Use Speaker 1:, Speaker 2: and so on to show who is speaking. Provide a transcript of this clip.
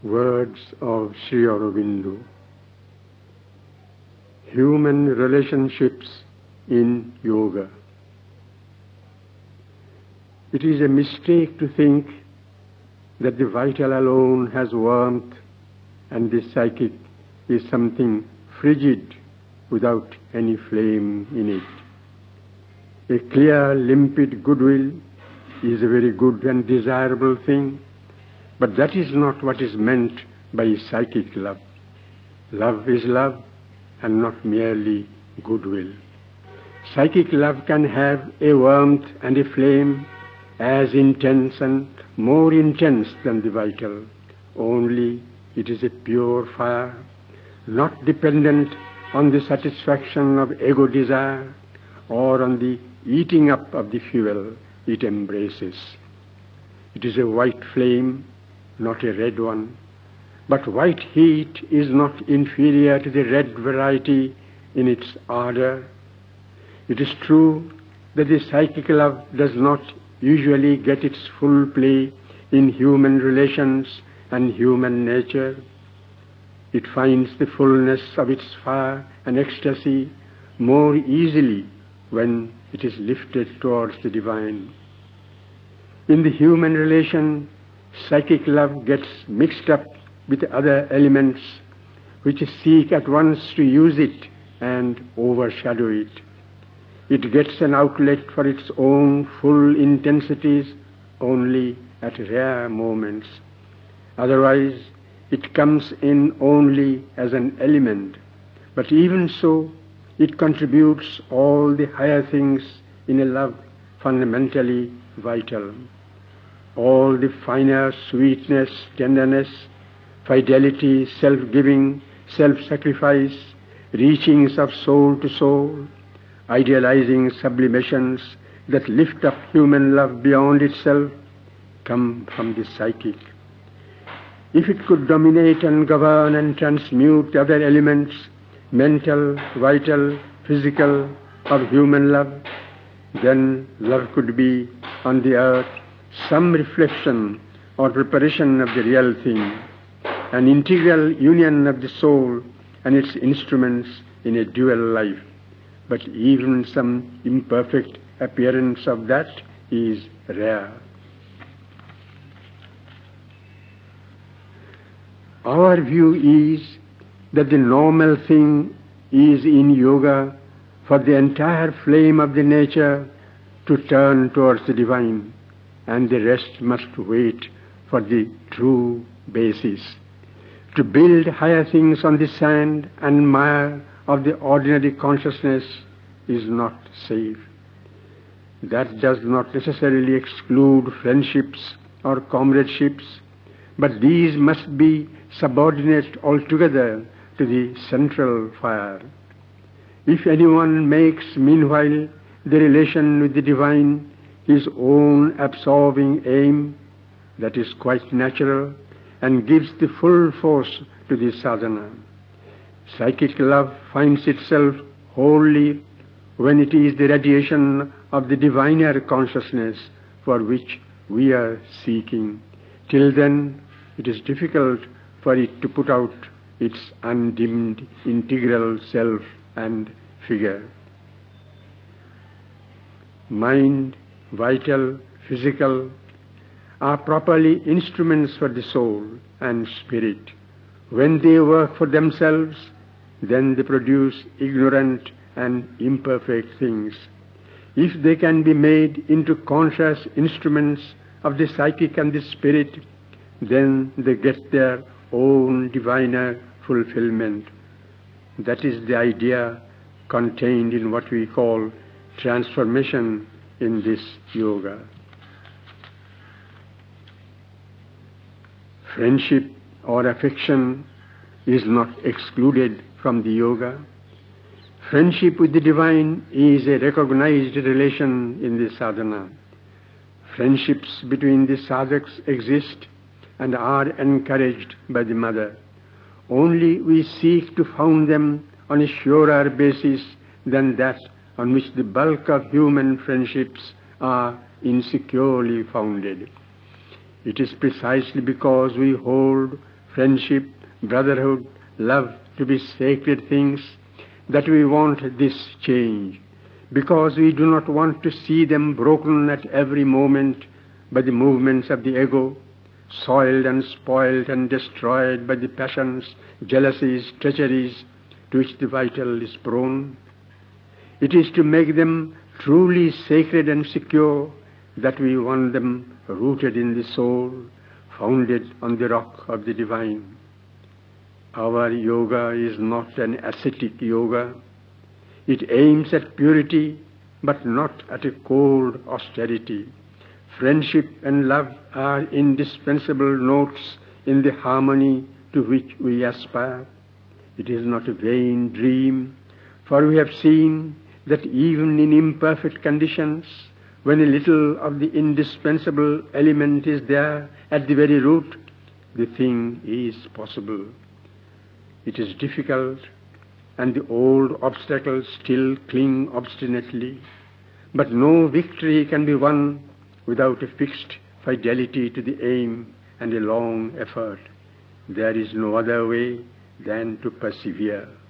Speaker 1: Words of Sri Aurobindo. Human relationships in yoga. It is a mistake to think that the vital alone has warmth and the psychic is something frigid without any flame in it. A clear, limpid goodwill is a very good and desirable thing, but that is not what is meant by psychic love. Love is love and not merely goodwill. Psychic love can have a warmth and a flame as intense and more intense than the vital, only it is a pure fire, not dependent on the satisfaction of ego desire or on the eating up of the fuel it embraces. It is a white flame, not a red one, but white heat is not inferior to the red variety in its ardor. It is true that the psychic love does not usually get its full play in human relations and human nature. It finds the fullness of its fire and ecstasy more easily when it is lifted towards the divine. In the human relation, psychic love gets mixed up with other elements which seek at once to use it and overshadow it. It gets an outlet for its own full intensities only at rare moments. Otherwise, it comes in only as an element, but even so, it contributes all the higher things in a love fundamentally vital. All the finer sweetness, tenderness, fidelity, self-giving, self-sacrifice, reachings of soul to soul, idealizing sublimations that lift up human love beyond itself, come from the psychic. If it could dominate and govern and transmute the other elements, mental, vital, physical, of human love, then love could be on the earth some reflection or preparation of the real thing, an integral union of the soul and its instruments in a dual life. But even some imperfect appearance of that is rare. Our view is that the normal thing is in yoga for the entire flame of the nature to turn towards the divine, and the rest must wait for the true basis. To build higher things on the sand and mire of the ordinary consciousness is not safe. That does not necessarily exclude friendships or comradeships, but these must be subordinate altogether to the central fire. If anyone makes meanwhile the relation with the divine his own absorbing aim, that is quite natural and gives the full force to the sadhana. Psychic love finds itself wholly when it is the radiation of the diviner consciousness for which we are seeking. Till then, it is difficult for it to put out its undimmed integral self and figure. Mind, vital, physical, are properly instruments for the soul and spirit. When they work for themselves, then they produce ignorant and imperfect things. If they can be made into conscious instruments of the psychic and the spirit, then they get their own diviner fulfillment. That is the idea contained in what we call transformation in this yoga. Friendship or affection is not excluded from the yoga. Friendship with the divine is a recognized relation in the sadhana. Friendships between the sadhaks exist and are encouraged by the mother. Only we seek to found them on a surer basis than that on which the bulk of human friendships are insecurely founded. It is precisely because we hold friendship, brotherhood, love to be sacred things, that we want this change, because we do not want to see them broken at every moment by the movements of the ego, soiled and spoiled and destroyed by the passions, jealousies, treacheries to which the vital is prone. It is to make them truly sacred and secure that we want them rooted in the soul, founded on the rock of the divine. Our yoga is not an ascetic yoga. It aims at purity, but not at a cold austerity. Friendship and love are indispensable notes in the harmony to which we aspire. It is not a vain dream, for we have seen that even in imperfect conditions, when a little of the indispensable element is there at the very root, the thing is possible. It is difficult, and the old obstacles still cling obstinately, but no victory can be won without a fixed fidelity to the aim and a long effort. There is no other way than to persevere.